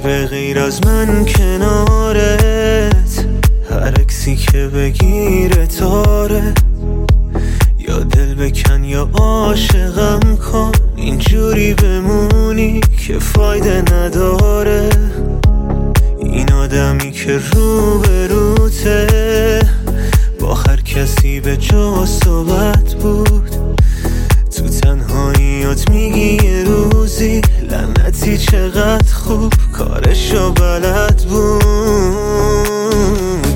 به غیر از من کنارت، هر عکسی که بگیره تاره، یا دل بکن یا عاشقم کن، اینجوری بمونی که فایده نداره. این آدمی که روبروته با هر کسی به جا صحبت بود، تو تنهاییات میگی یه روزی لعنتی چقدر خوب کارشو بلد بود.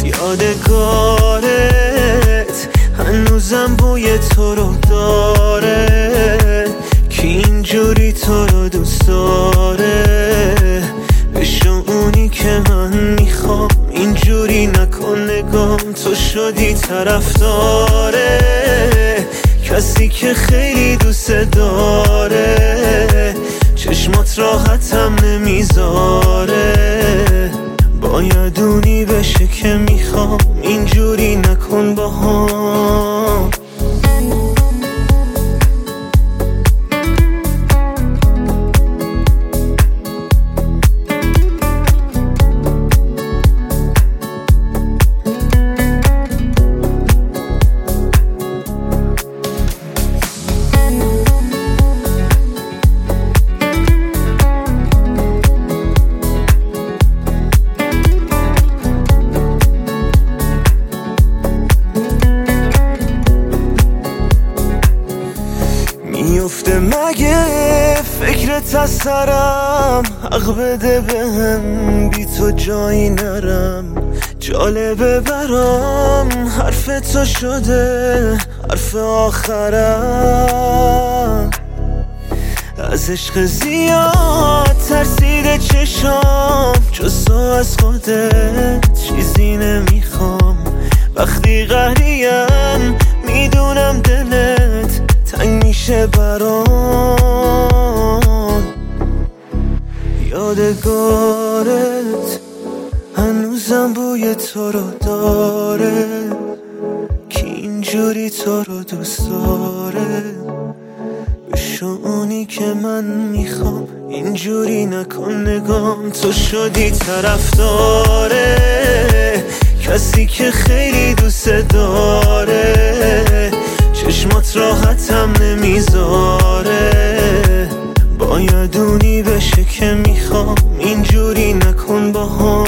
یادگارت هنوزم بوی تو رو داره، که اینجوری تو رو دوست داره. بشو اونی که من میخوام، اینجوری نکن نگام، تو شدی طرفداره کسی که خیلی دوست داره. چشمات راحتم نمیذاره، باید اونی بشه که میخوام، اینجوری نکن باهام. میفته مگه فکرت از سرم، حق بده بهم بی تو جایی نرم. جالبه برام حرف تو شده حرف آخرم. از عشق زیاد ترسیده چشام، جز تو از خودت چیزی نمیخوام. وقتی قهریم میدونم دلت تنگ میشه برام. یادگارت هنوزم بوی تو رو داره، که اینجوری تو رو دوست داره. بشو اونی که من میخوام، اینجوری نکن نگام، تو شدی طرفداره کسی که خیلی دوست داره. چشمات راحتم نمیذاره، باید اونی بشه که میخوام، اینجوری نکن باهام.